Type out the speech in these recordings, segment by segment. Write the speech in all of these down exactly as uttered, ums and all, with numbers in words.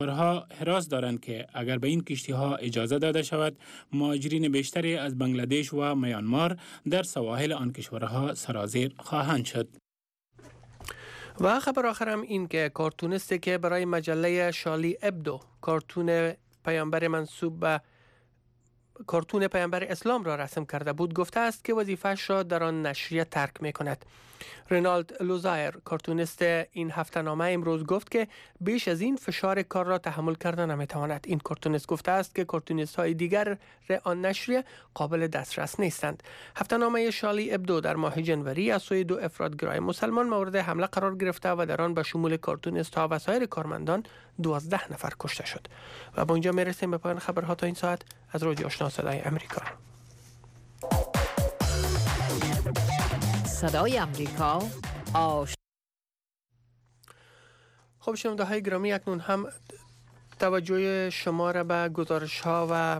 ها حراس دارند که اگر به این کشتی ها اجازه داده شود مهاجرین بیشتری از بنگلادش و میانمار در سواحل آن کشورها سرازیر خواهند شد. و خبر آخرم این که کارتونیستی که برای مجله شارلی ابدو کارتون پیامبر منسوب به کارتون پیامبر اسلام را رسم کرده بود گفته است که وظیفه‌اش را در آن نشریه ترک می کند. رینالد لوزایر کارتونیست این هفته نامه امروز گفت که بیش از این فشار کار را تحمل کرده نمی تواند. این کارتونیست گفته است که کارتونیست های دیگر آن نشریه قابل دسترس نیستند. هفته نامه شارلی ابدو در ماه جنوری از سوی دو افرادگرای مسلمان مورد حمله قرار گرفته و در آن به شمول کارتونیست ها و سایر کارمندان دوازده نفر کشته شد. و با اینجا میرسیم به پایان خبرها تا این ساعت از رادیو آشنا صدای امریکا. صدای امریکا آش خب شنونده های گرامی، اکنون هم توجه شما را به گزارش ها و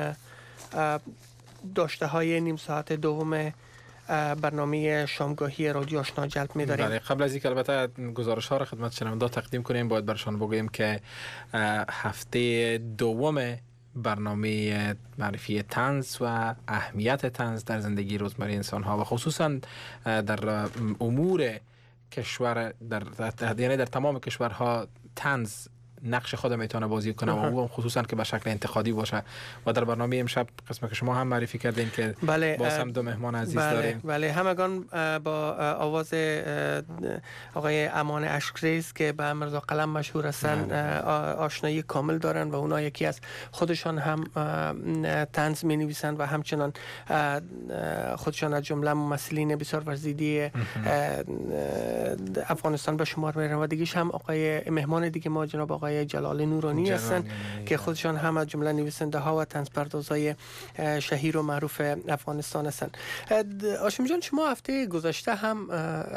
داشته های نیم ساعت دوم برنامه شامگاهی رادیو آشنا جلب می‌داریم. بله، قبل از اینکه البته گزارش ها را خدمت شنونده تقدیم کنیم باید برشان بگوییم که هفته دوم برنامه معرفی طنز و اهمیت طنز در زندگی روزمره انسان ها و خصوصا در امور کشور در, در یعنی در تمام کشورها طنز نقش خود میتونه بازی کنه و اون خصوصا که به شکل انتقادی باشه. و در برنامه امشب قسمت که شما هم معرفی کردین که بله باز هم دو مهمان عزیز بله داریم. بله همگان با آواز آقای امان اشکریز که به مرزا قلم مشهور هستند آشنایی کامل دارن و اونا یکی از خودشان هم طنز می نویسند و همچنان خودشان از جمله ممثلین بسیار ورزیدی افغانستان به شمار میرن. و دیگه‌ش هم آقای مهمان دیگه ما جناب آقای جلال نورانی هستند که خودشان هم از جمله نویسنده ها و طنزپردازهای شهیر و معروف افغانستان هستند. هاشم جان، شما هفته گذشته هم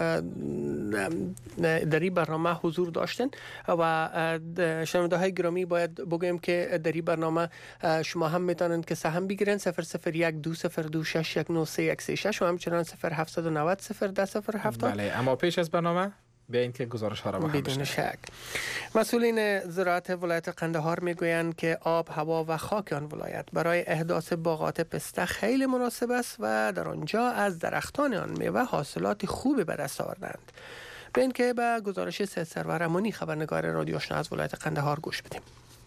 در این برنامه حضور داشتن و شنونده های گرامی باید بگویم که در این برنامه شما هم میتونن که سهم بگیرن صفر صفر یک دو صفر دو شش یک نه سه یک سه شش و همچنان صفر هفت نه صفر صفر ده صفر هفت. بله، اما پیش از برنامه بیاین که گزارش ها را با هم بدون شک. مسئولین زراعت ولایت قندهار میگویند که آب، هوا و خاک آن ولایت برای احداث باغات پسته خیلی مناسب است و در آنجا از درختان آن میوه حاصلات خوبی به دست آوردند. بیاین که به گزارش سید سرور امانی خبرنگار رادیو آشنا از ولایت قندهار گوش بدیم.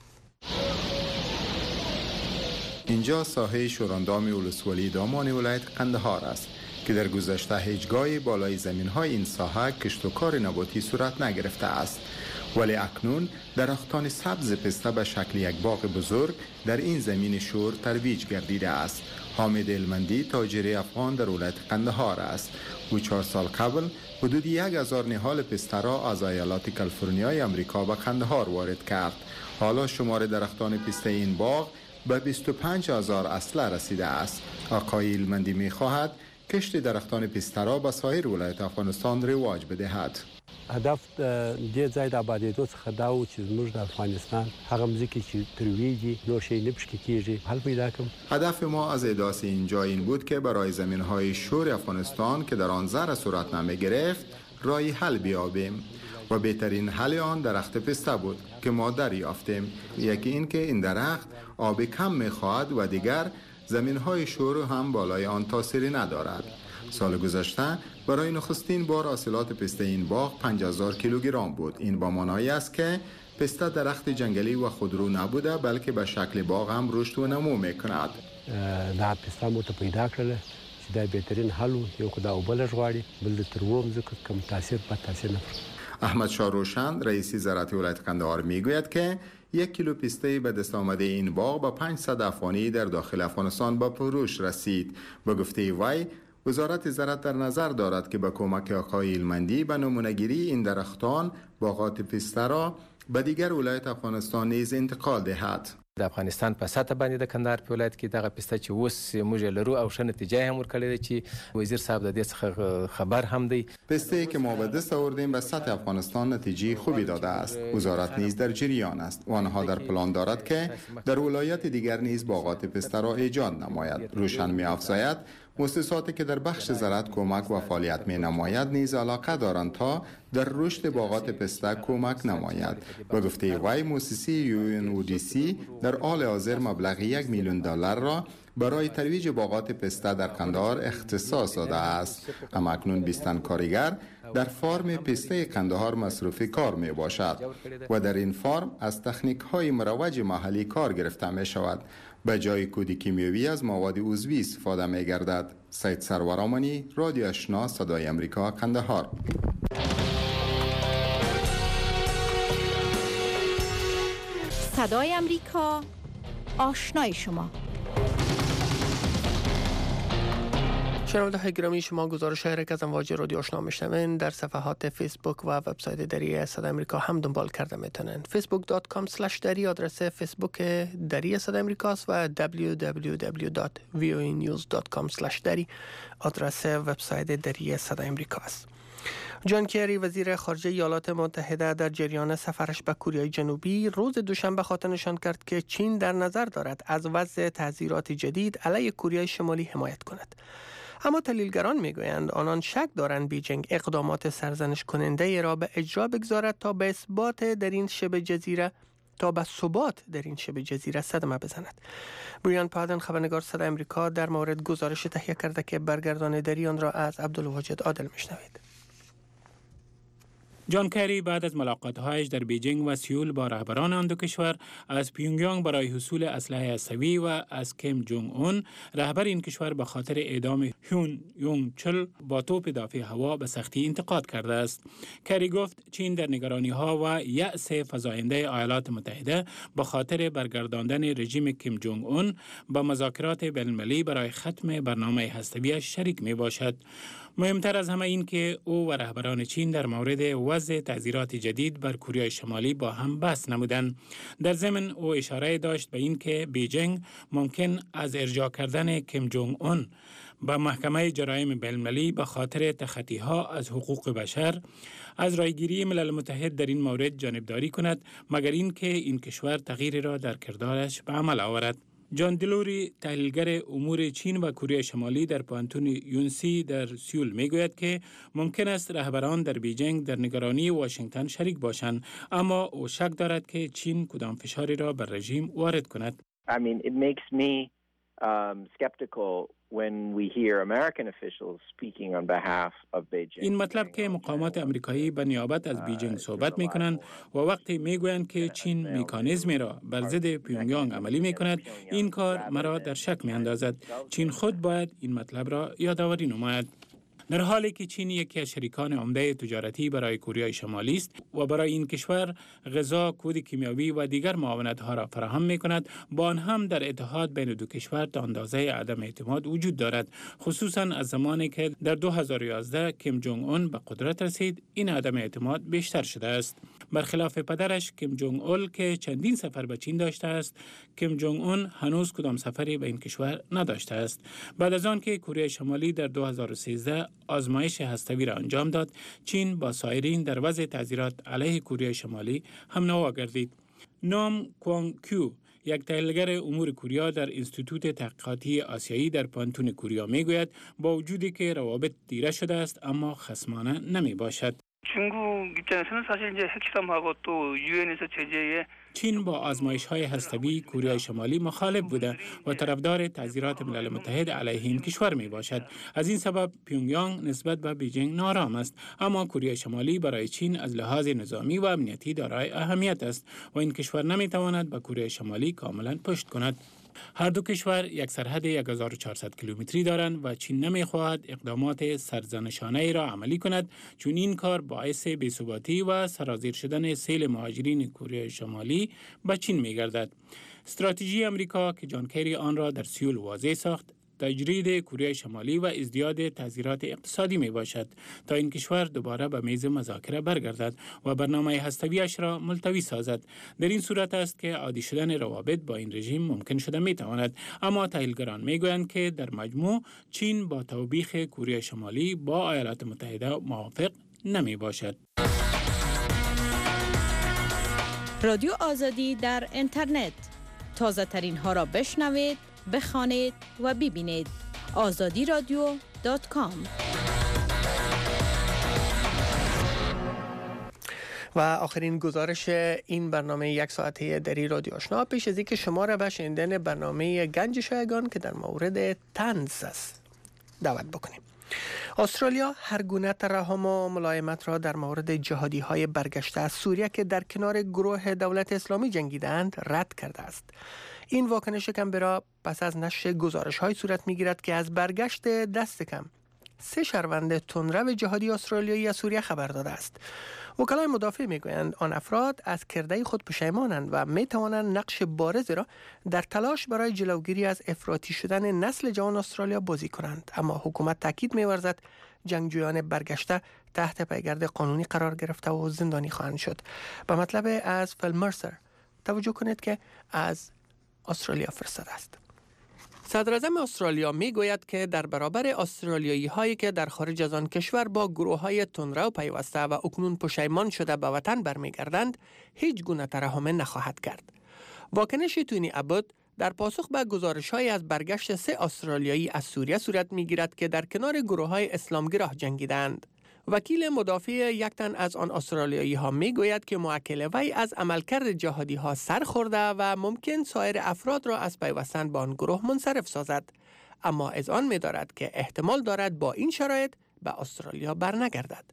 اینجا ساحه شوراندام ولسوالی دامان ولایت قندهار است که در گذشته هیچگاهی بالای زمین‌های این ساحه کشت و کار نباتی صورت نگرفته است، ولی اکنون درختان سبز پسته به شکل یک باغ بزرگ در این زمین شور ترویج گردیده است. حامد المندی تاجر افغان در ولایت قندهار است. او چهار سال قبل حدود یک هزار نهال پسته را از ایالات کالیفرنیای امریکا به قندهار وارد کرد. حالا شمار درختان پسته این باغ به بیست و پنج هزار اصله رسیده است. آقای المندی می خواهد کشت درختان پسته را به سایر ولایت افغانستان رواج بدهد. هدف دې ځای د آبادېدو څخه دا و چې زموږ د افغانستان هغه مځکې چې ترویږي نور شی نه پشکې کېږي حل پیدا کړم. هدف ما از احداث اینجا این بود که برای زمین‌های شور افغانستان که در آن زرع صورت نمی گرفت رای حل بیابیم و بهترین حل آن درخت پسته بود که ما دریافتیم. یکی این که این درخت آب کم می‌خواهد و دیگر زمین‌های شور هم بالای آن تاثیری ندارد. سال گذشته برای نخستین بار حاصلات پسته این باغ پنج هزار کیلوگرم بود. این با معنای است که پسته درخت جنگلی و خودرو نبوده بلکه به شکل باغ هم رشد و نمو میکند. دا پسته مو ته پیدا کړل چې دا بهترین حل یو که دا اوبه لږ غواړي بل د تروو مځکو کم تاثیر بد تاثیر نه. احمد شاه روشن رئیس زراعت ولایت قندهار میگوید که یک کیلو پسته به دست آمده این باغ با پانصد افغانی در داخل افغانستان به فروش رسید. به گفته وی وزارت زراعت در نظر دارد که با کمک آقای المندی به نمونه‌گیری این درختان باغات پسته را به دیگر ولایت افغانستان نیز انتقال دهد. د افغانستان په سطح باندې د کندهار په ولایت کې دغه پسته چې اوس موږ لرو او ښه نتیجه هم ورکړې ده چې وزیر صاحب د دې څخه خبر هم دی. پسته که ما به دست آوردیم به سطح افغانستان نتیجه خوبی داده است. وزارت نیز در جریان است و آنها در پلان دارد که در ولایت دیگر نیز باغات پسته را ایجاد نماید. روشن می‌افزاید مؤسساتی که در بخش زراعت کمک و فعالیت می نماید نیز علاقه دارند تا در رشد باغات پسته کمک نماید. به گفته وی، مؤسسه یو ان او دی سی در حال حاضر مبلغ یک میلیون دلار را برای ترویج باغات پسته در قندهار اختصاص داده است. اما اکنون بیست تن کارگر در فارم پسته قندهار مصروف کار می باشد و در این فارم از تکنیک های مروج محلی کار گرفته می شود. به جای کود کیمیاوی از مواد عضوی استفاده می گردد. سید سرورامانی، رادیو آشنا، صدای امریکا، قندهار. صدای امریکا، آشنای شما. شنونده گرامی، شما گزارش های که از امواج رادیو آشنا میشنوین در صفحات فیسبوک و وبسایت دری صدای امریکا هم دنبال کرده میتونن. فیسبوک دات کام اسلش دری آدرس فیسبوک دری صدای امریکاست و دبلیو دبلیو دبلیو دات وی او ای نیوز دات کام اسلش دری آدرس وبسایت دری صدای امریکاست. جان کری وزیر خارجه ایالات متحده در جریان سفرش به کره جنوبی روز دوشنبه خاطر نشان کرد که چین در نظر دارد از وضع تحذیرات جدید علیه کره شمالی حمایت کند. اما تحلیلگران میگویند آنان شک دارند بیجینگ اقدامات سرزنش کننده ای را به اجرا بگذارد تا به اثبات در این شبه جزیره تا به ثبات در این شبه جزیره صدمه بزند. بریان پادن، خبرنگار صدای امریکا، در مورد گزارش تهیه کرده که برگرداندگی آن را از عبدالواجد عادل میشنوید. جان کری بعد از ملاقات‌هایش در بیجینگ و سیول با رهبران آن دو کشور از پیونگیانگ برای حصول اسلحه هسته‌ای و از کیم جونگ اون رهبر این کشور به خاطر اعدام هیون یونگ چل با توپ دافع هوا به سختی انتقاد کرده است. کری گفت چین در نگرانی‌ها و یأس فزاینده ایالات متحده به خاطر برگرداندن رژیم کیم جونگ اون به مذاکرات بین‌المللی برای ختم برنامه هسته‌ایش شریک می‌باشد. مهمتر از همه این که او و رهبران چین در مورد وضع تعزیرات جدید بر کره شمالی با هم بحث نمودند. در ضمن او اشاره داشت به این که بیجینگ ممکن از ارجاع کردن کیم جونگ اون به محکمه جرایم بین‌المللی به خاطر تخطی‌ها از حقوق بشر از رایگیری ملل متحد در این مورد جانبداری کند، مگر این که این کشور تغییری را در کردارش به عمل آورد. جان دلوری، تحلیلگر امور چین و کره شمالی در پانتون یونسی در سیول میگوید که ممکن است رهبران در بیجینگ در نگرانی واشنگتن شریک باشند، اما او شک دارد که چین کدام فشاری را بر رژیم وارد کند. I mean, it makes me um, skeptical when we hear American officials speaking on behalf of Beijing. این مطلب که مقامات امریکایی به نیابت از بیجینگ صحبت می کنند و وقتی می گویند که چین مکانیزمی را بر ضد پیونگیانگ عملی می کند، این کار مرا در شک می اندازد. چین خود باید این مطلب را یادآوری نماید. در حالی که چین یکی از شریکان عمده تجارتی برای کره شمالی است و برای این کشور غذا، کود کیمیاوی و دیگر معاونت‌ها را فراهم می‌کند، با آن هم در اتحاد بین دو کشور تا اندازه عدم اعتماد وجود دارد، خصوصا از زمانی که در دو هزار و یازده کیم جونگ اون به قدرت رسید. این عدم اعتماد بیشتر شده است. برخلاف پدرش کیم جونگ اول که چندین سفر به چین داشته است، کیم جونگ اون هنوز کدام سفری به این کشور نداشته است. بعد از آن که کره شمالی در دو هزار و سیزده آزمایش هسته‌ای را انجام داد، چین با سایرین در وضع تعزیرات علیه کره شمالی هم نوا گردید. نام کوانگ کیو، یک تحلیلگر امور کره در انستیتوت تحقیقاتی آسیایی در پانتون کره میگوید با وجودی که روابط تیره شده است اما خصمانه نمی باشد. چین با آزمایش‌های هسته‌ای کره شمالی مخالف بوده و طرفدار تعزیرات ملل متحد علیه این کشور می باشد. از این سبب پیونگیانگ نسبت به بیجینگ نارام است، اما کره شمالی برای چین از لحاظ نظامی و امنیتی دارای اهمیت است و این کشور نمی تواند به کره شمالی کاملا پشت کند. هر دو کشور یک سرحد یک هزار و چهارصد کیلومتری دارند و چین نمی‌خواهد اقدامات سرزنشانه را عملی کند، چون این کار باعث بی‌ثباتی و سرازیر شدن سیل مهاجرین کره شمالی به چین می‌گردد. استراتژی امریکا که جان کری آن را در سیول واضح ساخت، تجرید کره شمالی و ازدیاد تعزیرات اقتصادی می باشد تا این کشور دوباره به میز مذاکره برگردد و برنامه هسته‌ایش را ملتوی سازد. در این صورت است که عادی شدن روابط با این رژیم ممکن شده می تواند، اما تحلیلگران می گویند که در مجموع چین با توبیخ کره شمالی با ایالات متحده موافق نمی باشد. رادیو آزادی در اینترنت، تازه ترین ها را بشنوید، بخوانید و ببینید. آزادی رادیو دات کام. و آخرین گزارش این برنامه یک ساعته دری رادیو آشنا پیش از اینکه شما را به شنیدن برنامه گنج شایگان که در مورد طنز است دعوت بکنیم. استرالیا هر گونه ترحم و ملایمت را در مورد جهادی های برگشته از سوریه که در کنار گروه دولت اسلامی جنگیدند رد کرده است. این واکنش کمبرا پس از نشر گزارش های صورت می گیرد که از برگشت دست کم سه شهروند تندرو جهادی استرالیایی از سوریه خبر داده است. وکلای مدافع میگویند آن افراد از کرده خود پشیمانند و می توانند نقش بارز را در تلاش برای جلوگیری از افراطی شدن نسل جوان استرالیا بازی کنند. اما حکومت تاکید می‌ورزد جنگجویان برگشته تحت پیگرد قانونی قرار گرفته و زندانی خواهند شد. به مطلب از فیل مرسر توجه کنید که از استرالیا فرستاده است. صدر اعظم استرالیا می گوید که در برابر استرالیایی هایی که در خارج از آن کشور با گروه های تندرو پیوسته و اکنون پشیمان شده به وطن برمیگردند هیچ گونه ترحم نخواهد کرد. واکنش تونی ابوت در پاسخ به گزارش های از برگشت سه استرالیایی از سوریه صورت می گیرد که در کنار گروه های اسلامگرا جنگیدند. وکیل مدافع یک تن از آن استرالیایی ها می گوید که موکل وی از عملکرد جهادی ها سر خورده و ممکن سایر افراد را از پیوستن با آن گروه منصرف سازد، اما از آن می دارد که احتمال دارد با این شرایط به استرالیا برنگردد.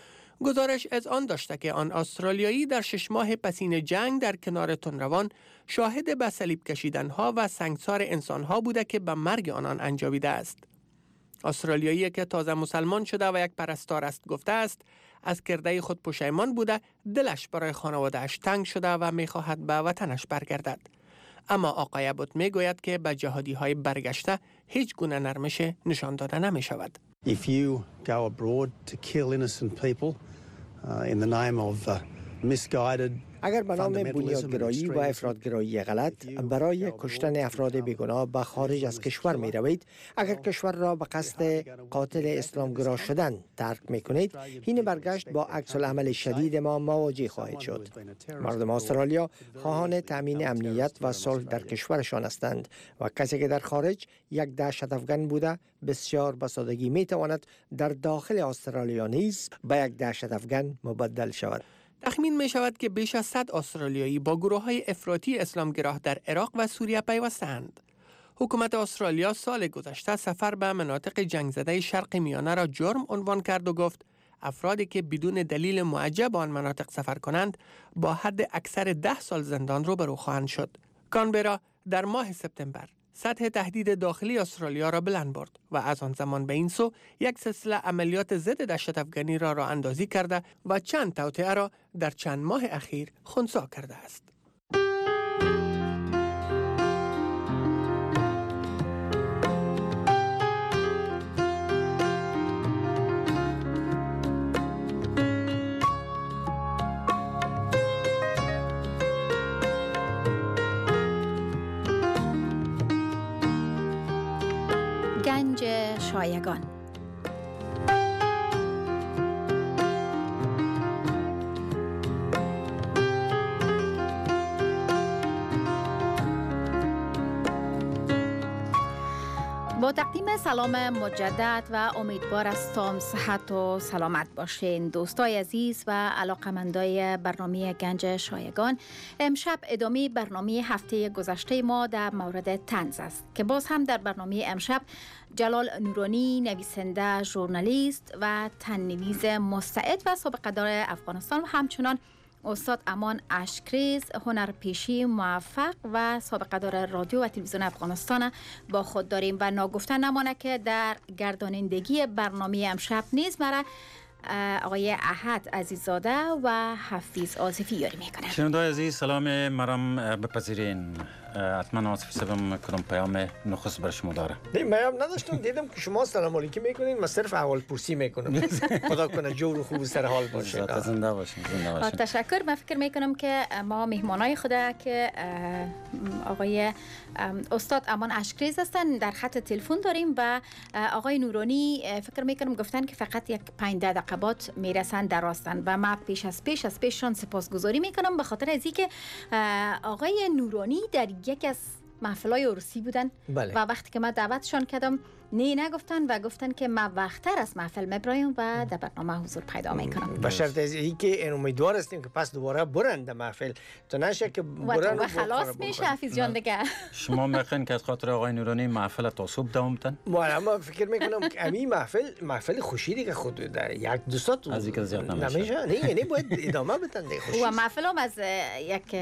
گزارش از آن داشته که آن استرالیایی در شش ماه پسین جنگ در کنار تندروان شاهد به صلیب کشیدن ها و سنگسار انسان ها بوده که به مرگ آنان انجامیده است. استرالیایی که تازه مسلمان شده و یک پرستار است گفته است از کرده خود پشیمان بوده، دلش برای خانواده‌اش تنگ شده و می‌خواهد به وطنش برگردد. اما آقای ابوت می‌گوید که به جهادی‌های برگشته هیچ گونه نرمش نشان داده نمی‌شود. If you go abroad to kill innocent people uh, in the name of uh, misguided اگر به نام بنیادگرایی و افراطگرایی غلط برای کشتن افراد بیگناه به خارج از کشور می روید، اگر کشور را به قصد قاتل اسلامگرا شدن ترک می کنید، این برگشت با عکس العمل شدید ما مواجه خواهید شد. مردم استرالیا خواهان تامین امنیت و صلح در کشورشان هستند و کسی که در خارج یک دهشت افغان بوده بسیار به سادگی می تواند در داخل استرالیا نیز به یک دهشت افغان مبدل شود. تخمین می شود که بیش از صد استرالیایی با گروه های افراطی اسلامگرا در عراق و سوریه پیوستند. حکومت استرالیا سال گذشته سفر به مناطق جنگ زده شرق میانه را جرم عنوان کرد و گفت افرادی که بدون دلیل معجب به آن مناطق سفر کنند با حد اکثر ده سال زندان روبرو خواهند شد. کانبرا در ماه سپتامبر سطح تهدید داخلی استرالیا را بلند برد و از آن زمان به این سو یک سلسله عملیات ضد دهشت افغانی را راه اندازی کرده و چند توطئه را در چند ماه اخیر خنثی کرده است. گنج شایگان. با تقدیم سلام مجدد و امیدوار استم صحت و سلامت باشین دوستای عزیز و علاقمندای برنامه گنج شایگان. امشب ادامه برنامه هفته گذشته ما در مورد طنز است که باز هم در برنامه امشب جلال نورانی، نویسنده، ژورنالیست و تن‌نویس مستعد و سابقه دار افغانستان و همچنان استاد امان اشکریز، هنرپیشی موفق و سابقه دار رادیو و تلویزیون افغانستان با خود داریم و ناگفته نمانه که در گردانندگی برنامه امشب نیز مرا آقای احد عزیززاده و حفیظ آصفی یاری میکنه. شنوندای عزیز سلام مرام بپذیرین. حتما آصفی صاحبم کدام پیام نخست بر شما داره؟ نه پیام نداشتم، دیدم که شما سلام علیکم میکنین، من صرف احوال پرسی میکنم. خدا کنه جور و خوب سر حال باشه. زنده باشین، زنده باشین. تشکر. من فکر میکنم که ما مهمانای خدا که آقای استاد امان اشکریز هستن در خط تلفن داریم و آقای نورانی فکر میکنم گفتن که فقط یک پنج دقیقه بعد میرسن در راستن و ما پیش از پیش از پیششان سپاسگزاری میکنم به خاطر از اینکه آقای نورانی در یکی از محفل‌های عروسی بودن. بله. و وقتی که من دعوتشان کردم نه نگفتن و گفتن که ما وقتتر از محفل میبرایم و در برنامه حضور پیدا میکنم. به شرط از اینکه این امیدوار هستیم که پس دوباره برن در محفل تا نشه که برن و خلاص میشه حفیظ جان دیگه. شما میخواین که از خاطر آقای نورانی محفل تا صبح دوام بدن؟ ما فکر میکنم که امی محفل محفل خوشی دیگه خود در یک دو ساعت از اینکه زیاد نمیشه. نمیشه نه یعنی باید ادامه بدن دیگه خوشی. و محفل هم از یک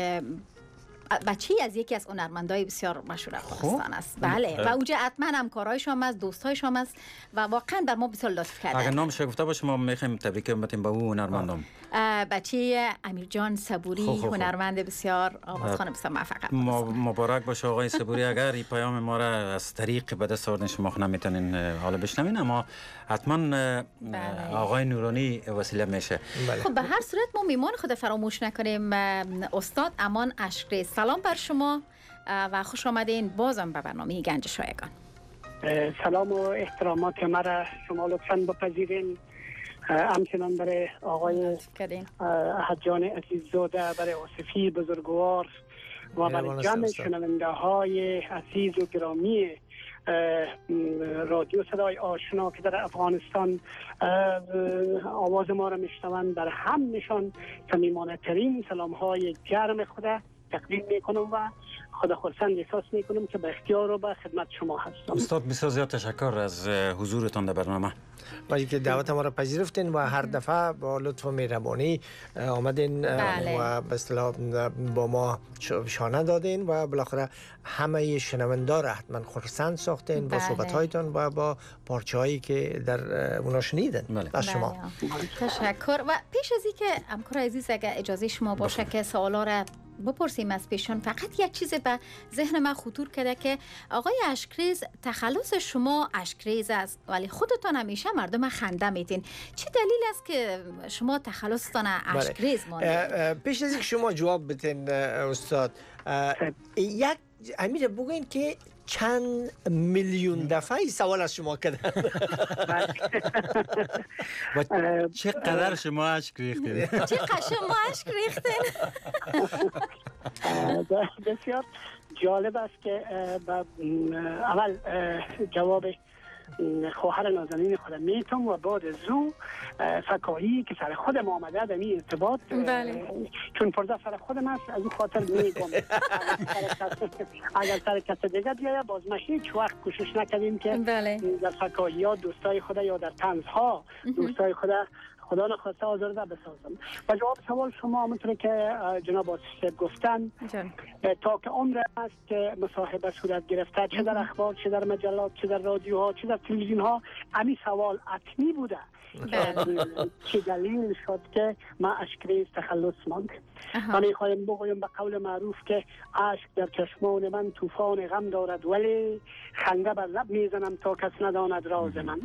بچی از یکی از هنرمندای بسیار مشهور افغانستان است. بله و اونجا حتما همکارایش هم از دوستایش هم است و واقعا بر ما بسیار لطف کرده. اگر نامش گفته باشه ما میخوایم تبریک بگیم به او هنرمندم. بچی امیرجان صبوری هنرمند بسیار آوازخوان بسیار موفق. مبارک باشه آقای صبوری. اگر این پیام ما را از طریق به دست آوردن شما نمیتونین حالا بشنوین، اما حتما آقای نورانی وسیله میشه. خب به هر صورت ما میمان خود فراموش نکنیم. استاد امان اشکری، سلام بر شما و خوش آمدین بازم به برنامه گنج شایگان. سلام و احترامات مرا شما لطفاً بپذیرین. همچنان برای آقای احدجان عزیززاده، برای آصفی بزرگوار و برای جمع شنونده های عزیز و گرامی رادیو صدای آشنا که در افغانستان آواز ما را میشنوند، در هم نشان صمیمانه ترین سلام های گرم خود تقدیم میکنم و خدا خرسند احساس میکنم که به اختیار و به خدمت شما هستم. استاد بسیار زیاد تشکر از حضورتان در برنامه و که دعوت ما را پذیرفتین و هر دفعه با لطف و مهربانی آمدین. بله. و به اصطلاح با ما شانه دادین و بالاخره همه شنوندا را حتما خرسند ساختین با صحبت هایتان و با پارچه هایی که در اونا شنیدن. بله. از شما بله. تشکر. و پیش از اینکه همکار عزیز اگه اجازه شما باشه که سوالا را بپرسیم از پیشان، فقط یک چیز به ذهن من خطور کرده که آقای اشکریز تخلص شما اشکریز است ولی خودتان همیشه مردم خنده میتین. چه دلیل است که شما تخلصتان اشکریز مانده؟ پیش از اینکه شما جواب بدین استاد، یک امیر بگوین که چند میلیون دفعه این سوال از شما کردن و چقدر شما اشک ریختین؟ چقدر شما اشک ریختین؟ بسیار جالب است که اول جواب خواهر نازنین خودم میتونم و بعد زو فکایی که سر خودم آمده در این ارتباط. بله. چون پرده سر خودم است از این خاطر میگم اگر سر کس دیگه بیایه باز ما هیچ وقت کوشش نکردیم که بله. در فکایی ها دوستای خدا یا در طنز ها دوستای خدا خدا نخواسته آزرده بسازم. و جواب سوال شما همونطور که جناب آصف گفتن جان. تا که عمر است که مصاحبه صورت گرفته، چه در اخبار، چه در مجلات، چه در رادیوها، چه در تلویزیون ها، همین سوال حتمی بوده چه دلیل شد که ما اشکریز تخلص ماند. من میخوایم بگویم به قول معروف که اشک در چشمان من طوفان غم دارد ولی خنده بر لب میزنم تا کس نداند راز من.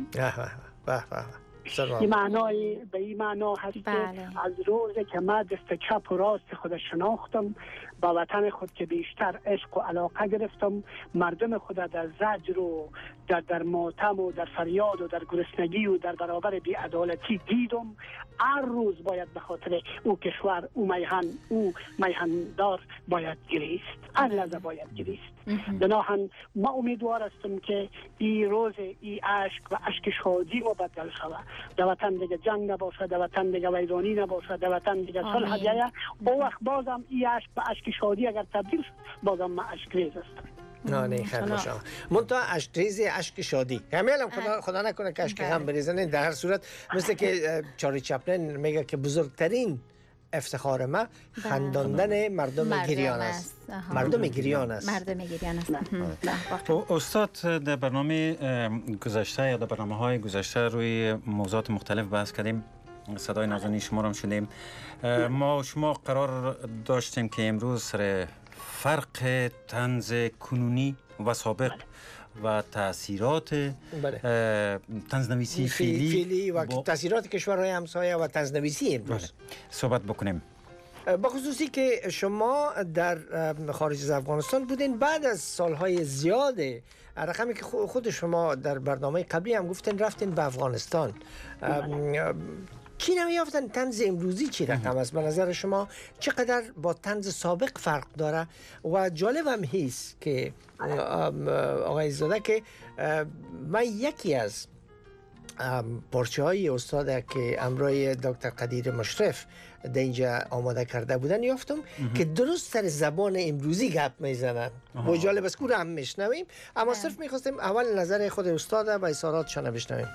این معنای به این معنا هست بله. که از روزی که من دست چپ و راست خود شناختم، با وطن خود که بیشتر عشق و علاقه گرفتم، مردم خود در زجر و در در ماتم و در فریاد و در گرسنگی و در برابر بی‌عدالتی دیدم. هر روز باید به خاطر او کشور، او میهن، او میهندار باید گریست، هر لحظه باید گریست. بناهن ما امیدوار هستم که این روز این عشق و عشق شادی مبدل شود. در وطن دیگه جنگ نباشه، در وطن دیگه ویرانی نباشه، در وطن دیگه صلح بیاید. او وقت بازم این عشق و عشق شادی اگر تبدیل شد بازم ما اشکریز هستم. نه نه خیلی باشه. منتها اشکریز عشق شادی همیالم خدا خدا نکنه که عشق غم بریزن. در هر صورت مثل که چارلی چپلین میگه که بزرگترین افتخار ما خنداندن مردم گریان است. مردم گریان است. مردم گریان است. استاد در برنامه گذشته یا در برنامه‌های گذشته روی موضوعات مختلف بحث کردیم. صدای نازنین شما را شنیدیم. ما شما قرار داشتیم که امروز سر فرق طنز کنونی و سابق و تاثیرات طنزنویسی فعلی فعلی و با... تاثیرات کشورهای همسایه و طنزنویسی امروز صحبت بکنیم. با خصوصی که شما در خارج از افغانستان بودین بعد از سالهای زیاد، رقمی که خود شما در برنامه قبلی هم گفتین رفتین به افغانستان. چی نمیافتن طنز امروزی چی رقم است؟ به نظر شما چقدر با طنز سابق فرق داره؟ و جالب هم هست که آقای زاده که من یکی از پارچه های استاد که امروی دکتر قدیر مشرف در اینجا آماده کرده بودن یافتم که درست سر زبان امروزی گپ میزنن و جالب است که هم میشنویم، اما صرف میخواستیم اول نظر خود استاد و اظهاراتشان بشنویم.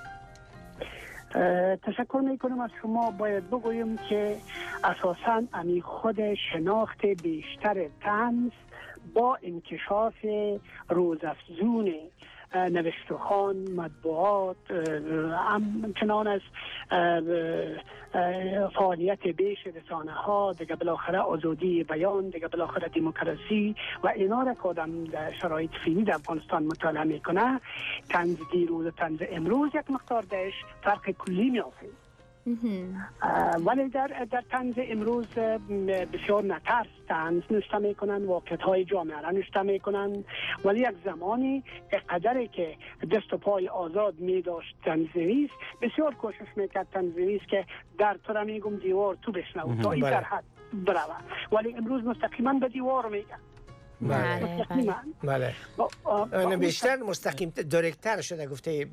تشکر میکنم از شما. باید بگویم که اساساً امی خود شناخت بیشتر طنز با انکشاف روزافزون نوشته‌خوان، مطبوعات، همچنان از فعالیت بیش رسانه ها، دیگه بالاخره آزادی بیان، دیگه بالاخره دموکراسی و اینا را که آدم در شرایط فعلی در افغانستان مطالعه میکنه، طنز دیروز و طنز امروز یک مقدار درش فرق کلی میافته. ولی در در طنز امروز بسیار نترس طنز نوشته میکنن، واقعیت های جامعه را نوشته میکنن، ولی یک زمانی قدری که دست و پای آزاد می داشت طنزنویس، بسیار کوشش میکرد طنزنویس که در تو را میگم دیوار تو بشنو تا این در حد بروه، ولی امروز مستقیما به دیوار میگن. بله بله بله بیشتر مستقیم دایرکتر شده گفته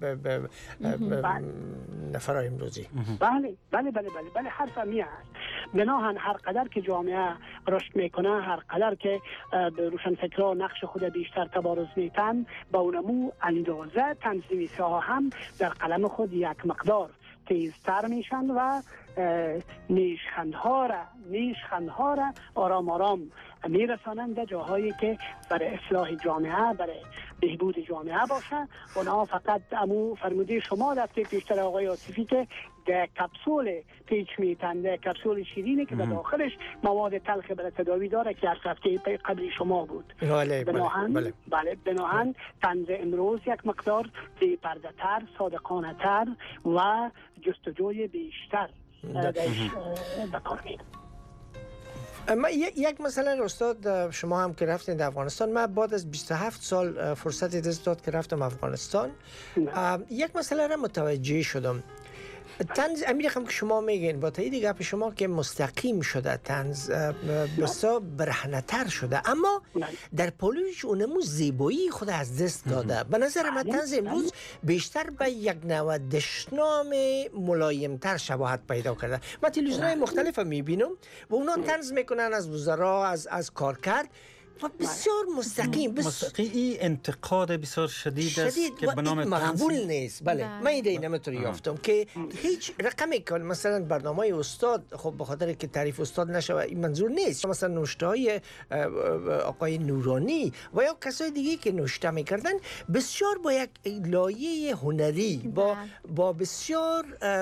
نفرای امروزی. بله بله بله بله بله حرف می است. بناهن هر قدر که جامعه رشد میکنه، هر قدر که روشنفکران نقش خود بیشتر تبارز میتن، با اونمو اندازه طنزنویس‌ها ها هم در قلم خود یک مقدار تیزتر میشن و نیشخندها را نیشخندها را آرام آرام میرسانند به جاهایی که برای اصلاح جامعه، برای بهبود جامعه باشه. اونها فقط امو فرموده شما رفته پیشتر آقای عاطفی که در کپسول پیچ میتن، در کپسول شیرینه که به داخلش مواد تلخ برای تداوی داره که از هفته قبلی شما بود. بله بناهن بله بله بناهن طنز امروز یک مقدار بی پرده تر، صادقانه تر و جستجوی بیشتر درش بکار میره. ما یک مثلا استاد شما هم که رفتین در افغانستان، من بعد از بیست و هفت سال فرصت دست داد که رفتم افغانستان، یک مسئله را متوجه شدم. طنز امیر هم که شما میگین با تایید گپ شما که مستقیم شده طنز، بسیار برهنه‌تر شده، اما در پالوش اونمو زیبایی خود از دست داده. به نظر من طنز امروز بیشتر به یک نوع دشنام ملایمتر شباهت پیدا کرده. من تلویزیون‌های مختلف میبینم و اونا طنز میکنن از وزرا، از از کارکرد و بسیار مستقیم، مستقیم انتقاد بسیار شدید است که به نام مقبول نیست. بله من این نمیتونی یافتم که هیچ رقمی که مثلا برنامه استاد، خب به خاطر که تعریف استاد نشه این منظور نیست، مثلا نوشته های آقای نورانی و یا کسای دیگه که نوشته میکردن بسیار با یک لایه هنری با با بسیار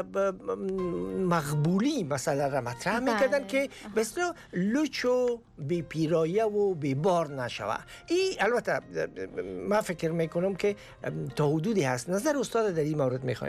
مقبولی مثلا را مطرح میکردن که بسیار لوچ و بی پیرایه و بی بار نشوه. این البته من فکر میکنم که تا حدودی هست. نظر استاد در این مورد میخوایم.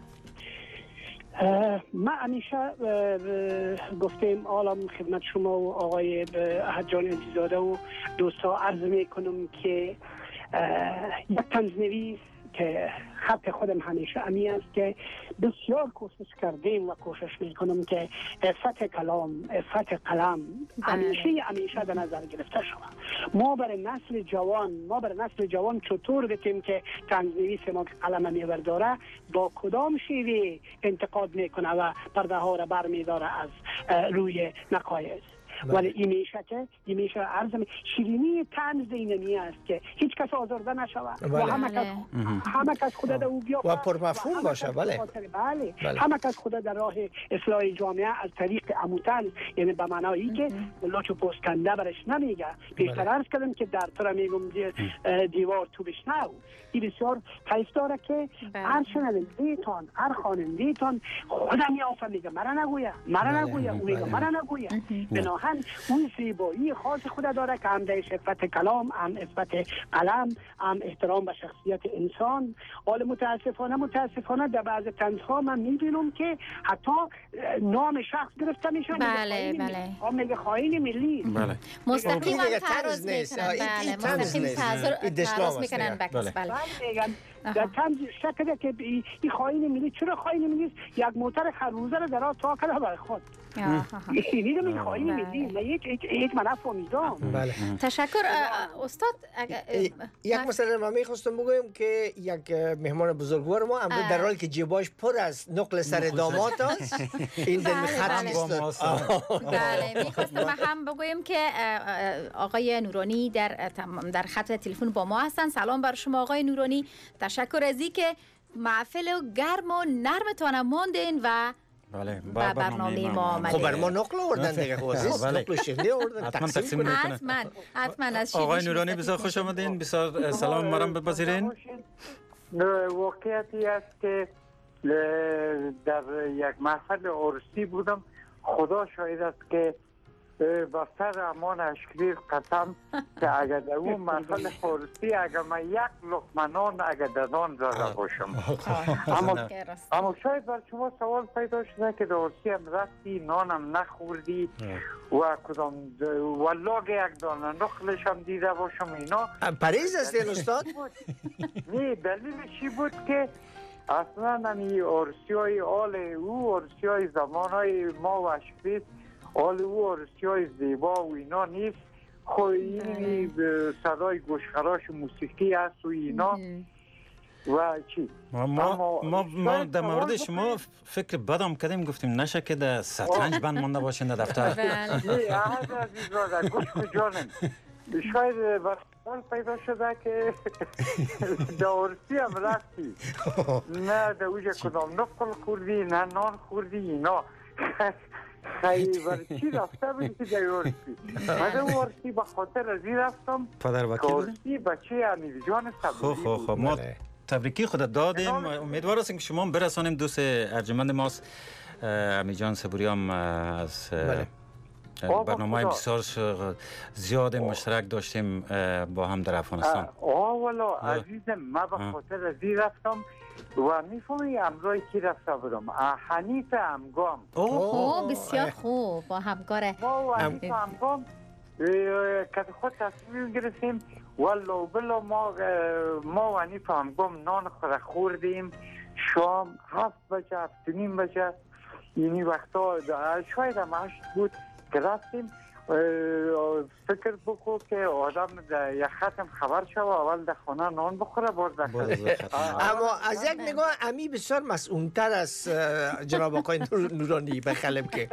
من همیشه گفتیم عالم خدمت شما و آقای احد جان عزیزاده و دوستا عرض میکنم که یک طنزنویس که خط خودم همیشه امی است که بسیار کوشش کردیم و کوشش میکنم که عفت کلام، عفت قلم همیشه همیشه در نظر گرفته شود. ما برای نسل جوان ما برای نسل جوان چطور بتیم که طنزنویس ما که قلم میبرداره با کدام شیوه انتقاد میکنه و پرده ها را بر میداره از روی نقایص. ولی این میشه که این میشه عرض شیرینی طنز اینمی است که هیچ کس آزرده نشود و همه کس همه کس خود در او بیافته و پرمفهوم باشه. بله بله, بله. همه کس خود در راه اصلاح جامعه از طریق اموتن، یعنی به معنای که لاچ و پوسکنده برش نمیگه. پیشتر عرض کردم که در تو را میگم دیوار تو بشنو. این بسیار حیث داره که هر شنونده‌تان، هر خواننده‌تان خودم یافته میگه مرا نگویه مرا نگویه او میگه مرا نگویه. بناهن واقعا اون زیبایی خاص خود داره که هم در صفت کلام، هم صفت قلم، هم احترام به شخصیت انسان. حال متاسفانه متاسفانه در بعض طنزها من میبینم که حتی نام شخص گرفته میشه. بله بله. میگه خائن ملی. بله. مستقیما تعرض میکنن. بله مستقیم تعرض میکنن به کس. بله. در طنز شکل که این خائن ملی چرا خائن ملی یک موتر خربوزه رو در تا کرده برای خود. اینی رو میگه خائن ملی. من یک یک من نفهمیدم. بله. تشکر استاد. یک مسئله ما میخواستم بگویم که یک مهمان بزرگوار ما امروز در حالی که جیباش پر از نقل سر داماد است این در خط نیست. بله میخواستم هم بگویم که آقای نورانی در در خط تلفن با ما هستن. سلام بر شما آقای نورانی. تشکر از اینکه محفل گرم و نرمتان ماندین و بله با برنامه ما آمدید. خب بر ما نقل آوردن دیگه خواسته نقل شیرینی آوردن حتما تقسیم میکنن. حتما حتما از آقای نورانی بسیار خوش آمدین. بسیار سلام مرام بپذیرین. واقعیتی است که در یک محفل عرسی بودم. خدا شاهد است که با سر امان اشکریر قسم که اگر در اون محفل عرسی اگر من یک لقمه نان اگر در نان زده باشم. اما اما شاید بر شما سوال پیدا شده که در عرسی هم رفتی نانم نخوردی و کدام ولاگ یک دانه نخلش هم دیده باشم اینا. پریز است این استاد؟ نه دلیلش چی بود که اصلا همی عرسی های آل او عرسی های زمان های ما و اشکریر حال او عرسی های زیبا و اینا نیست. خب این صدای گوشخراش موسیقی هست و اینا و چی ما ما ما, ما در مورد شما فکر بدم کردیم گفتیم نشه که در شطرنج بند مانده باشین در دفتر. نه احد عزیز را در گوش کجانم شاید برسال پیدا شده که در عرسی هم رفتی نه در اوجه کدام نقل خوردی نه نان خوردی اینا. خیلی برای چی رفته بودی که در عرسی؟ من در عرسی به خاطر ازی رفتم پدر وکیل عرسی بچه امیر جان صبوری خب خب خب ما تبریکی خود دادیم. امیدوار هستیم که شما برسانیم. دوست ارجمند ماست امیر جان صبوری هم از برنامه بسیار زیاد مشترک داشتیم با هم در افغانستان. آه والا عزیزم من به خاطر ازی رفتم و میفهمی امرای کی رفته بودم حنیف امگام. اوه بسیار خوب با همکاره ما و حنیف امگام که خود تصمیم گرفتیم والله بلا ما ما و حنیف امگام نان خود خوردیم شام هفت بجه هفت نیم بجه اینی وقتا شاید هم هشت بود که رفتیم. فکر بکو که آدم در یک ختم خبر شو اول در خانه نان بخوره باز در اما از یک نگاه امی بسیار مسئول‌تر از جناب آقای نورانی بخلم که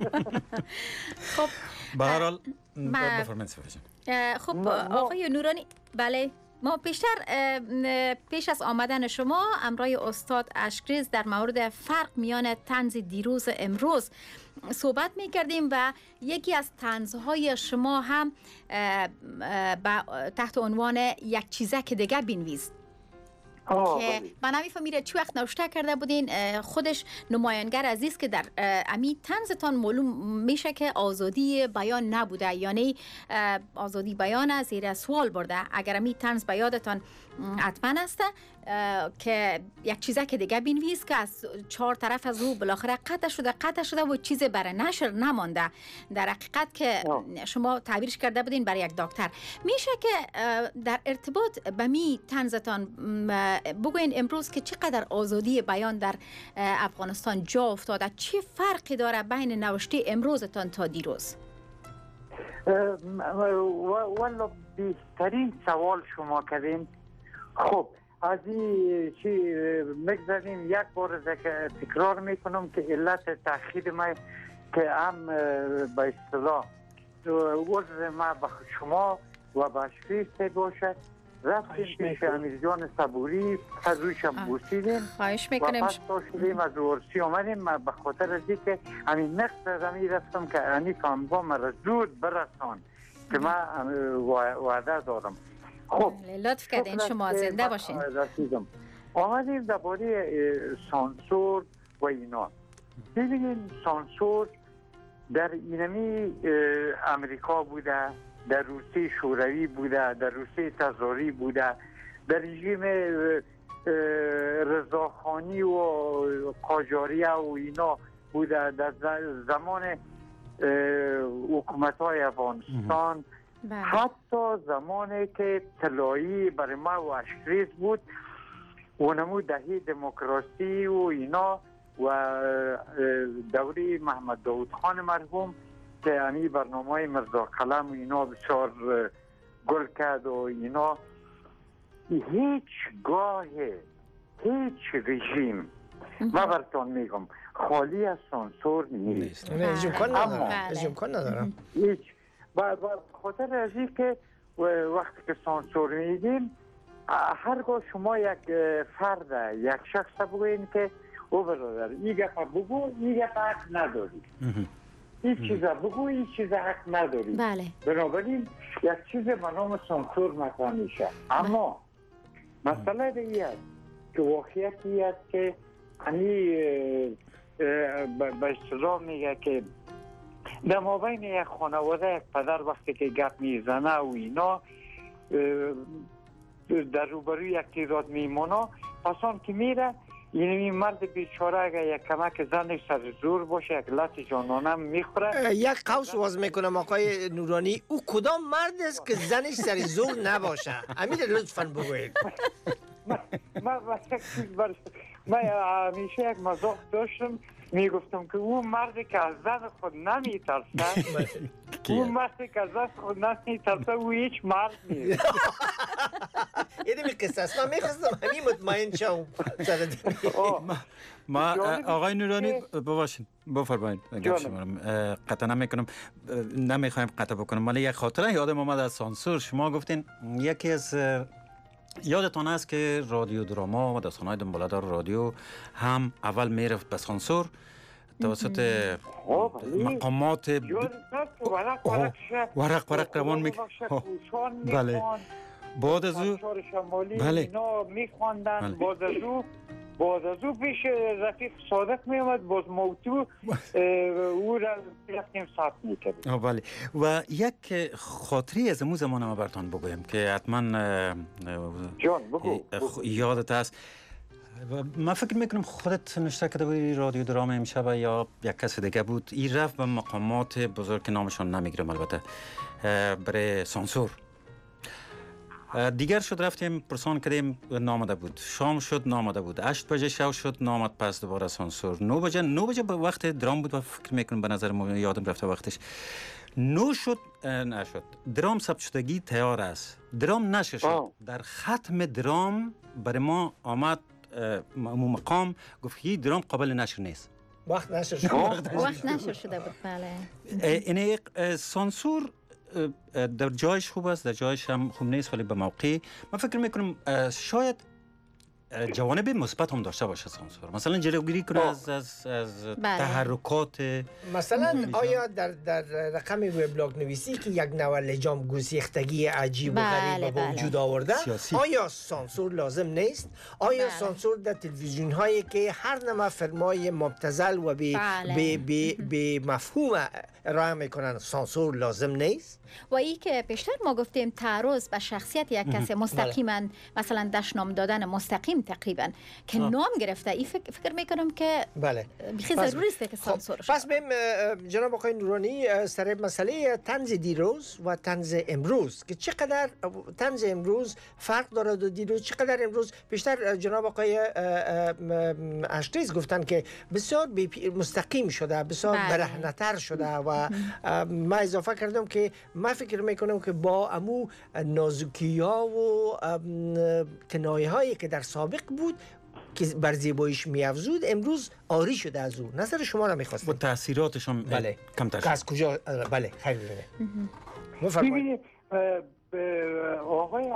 خب به هر حال بفرمایید. خب آقای نورانی بله ما پیشتر پیش از آمدن شما امرای استاد اشکریز در مورد فرق میان طنز دیروز امروز صحبت می کردیم و یکی از طنزهای شما هم تحت عنوان یک چیزک دیگه بنویس که من نمیفهمیره چی وقت نوشته کرده بودین خودش نمایانگر عزیز که در امی طنزتان معلوم میشه که آزادی بیان نبوده یعنی آزادی بیان زیر سوال برده. اگر امی طنز به یادتان حتما هسته که یک چیزه که دیگه بنویس که از چهار طرف از او بالاخره قطع شده قطع شده و چیز برای نشر نمانده. در حقیقت که شما تعبیرش کرده بودین برای یک دکتر. میشه که در ارتباط به می طنزتان بگوین امروز که چقدر آزادی بیان در افغانستان جا افتاده، چه فرقی داره بین نوشته امروزتان تا دیروز؟ والا بهترین سوال شما کردین. خب از این چی مگذاریم یک بار تکرار میکنم که علت تأخیر ما که هم به اصطلاح عذر ما به شما و به اشکریز باشه رفتیم پیش امیر جان صبوری از رویشم بوسیدیم خواهش میکنیم و پس تا شدیم از عرسی آمدیم به خاطر ازی که همین نقص از همی رفتم که انی کامگاه مرا زود برسان که من وعده دارم. خب لطف کردین شما زنده باشین. آمدیم در باره سانسور و اینا. ببینید سانسور در اینمی امریکا بوده، در روسیه شوروی بوده، در روسیه تزاری بوده، در رژیم رضاخانی و قاجاریه و اینا بوده، در زمان حکومت های افغانستان، حتی زمانی که طلایی برای ما و اشکریز بود اونمو دهی دموکراسی و اینا و دوری محمد داود خان مرحوم که امی برنامه مرزا قلم و اینا بسیار گل کرد و اینا، هیچ گاه هیچ رژیم ما براتون میگم خالی از سانسور نیست. امکان ندارم. هیچ با خاطر از این که وقتی که سانسور میگیم هرگاه شما یک فرد یک شخص بگوین که او برادر این گفت بگو این گفت حق نداری، این چیزا بگو این چیزا حق نداری. بله. بنابراین یک چیز به نام سانسور مطرح میشه. اما مسئله دیگه است که واقعیتی است که همی به اصطلاح میگه که در مابین یک خانواده یک پدر وقتی که گپ میزنه و اینا در روبروی یک تیراد میمونه، پسان که میره یعنی مرد بیچاره اگر یک کمک زنش سر زور باشه یک لط جانانه میخوره. یک قوس واز میکنم آقای نورانی، او کدام مرد است که زنش سر زور نباشه؟ امیر لطفاً بگوید. من من همیشه یک مزاح داشتم میگفتم که اون مردی که از زن خود نمیترسه اون مردی که از زن خود نمیترسه او هیچ مرد نیست. یه دیمی قصه است. من میخواستم همین مطمئن شم. ما آقای نورانی بباشید بفرمایید. قطع نمیکنم، نمیخوایم قطع بکنم، ولی یک خاطره یادم اومد از سانسور. شما گفتین یکی از یادتان است که رادیو دراما و داستان‌های دنباله‌دار رادیو هم اول میرفت به سانسور توسط مقامات ورق ورق روان می بله بعد از او بله میخواندن بعد از او بعد از او پیش رفیق صادق میامد باز موضوع او را رفتیم ثبت میکردیم. بله و یک خاطری از امو زمان ما براتون بگویم که حتما جان بگو یادت است. من فکر میکنم خودت نشته کرده بودی رادیو دراما امشب یا یک کس دیگه بود، این رفت به مقامات بزرگ که نامشان نمیگیرم البته برای سانسور. دیگر شد رفتیم پرسان کردیم نامده بود، شام شد نامده بود، هشت بجه شب شد نامد، پس دوباره سانسور. نو بجه نو بجه به وقت درام بود و فکر میکنم به نظر یادم رفته وقتش. نو شد نشد، درام ثبت شدگی تیار است، درام نشه شد. در ختم درام برای ما آمد مقام گفت که درام قابل نشر نیست. وقت نشر شده وقت نشر شده بود. بله این سانسور در جایش خوب است، در جایش هم خوب نیست، ولی به موقع من فکر میکنم شاید جوانب مثبت هم داشته باشه سانسور. مثلا جلوگیری کنه از از از تحرکات. مثلا آیا در در رقم وبلاگ نویسی که یک نوع لجام گسیختگی عجیب و غریب به وجود آورده، آیا سانسور لازم نیست؟ آیا بله. سانسور در تلویزیون هایی که هر نوع فیلم‌های مبتذل و به بله. به به مفهوم ارائه میکنن سانسور لازم نیست؟ و ای که پیشتر ما گفتیم تعرض به شخصیت یک کسی مستقیما بله. مثلا دشنام دادن مستقیم تقریبا که آه. نام گرفته، ای فکر, فکر میکنم که بله بخی ضروری است که سانسور خب. پس بیم جناب آقای نورانی سر مسئله طنز دیروز و طنز امروز که چقدر طنز امروز فرق دارد و دیروز چقدر امروز بیشتر جناب آقای اشتریز گفتن که بسیار مستقیم شده، بسیار بله. برهنه‌تر شده و ما اضافه کردم که من فکر میکنم که با امو نازکی‌ها و کنایه هایی که در سابق بود که بر زیباییش میافزود امروز آری شده از او. نظر شما را میخواستم. با تاثیراتش هم بله. کمتر شد. از کجا؟ بله خیلی ببینید آقای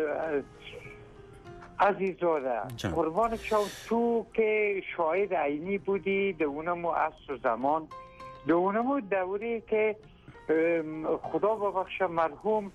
عزیزاده قربان شما، تو که شاهد عینی بودی در اونمو عصر و زمان، در اونمو دوری که خدا ببخشه مرحوم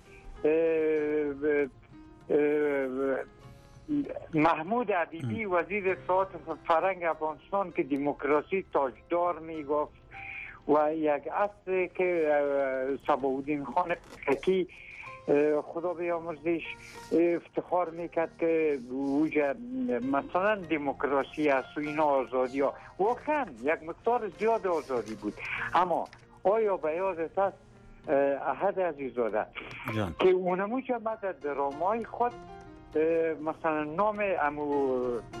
محمود عبیدی وزیر اطلاعات فرهنگ افغانستان که دموکراسی تاجدار میگفت و یک عصر که صباح‌الدین خان قیقی خدا بیامرزش افتخار میکرد که وجه مثلا دموکراسی است و اینا آزادی ها، واقعا یک مقدار زیاد آزادی بود. اما آیا به یادت است احد عزیزاده که اونمو که ما در درامای خود مثلا نام امو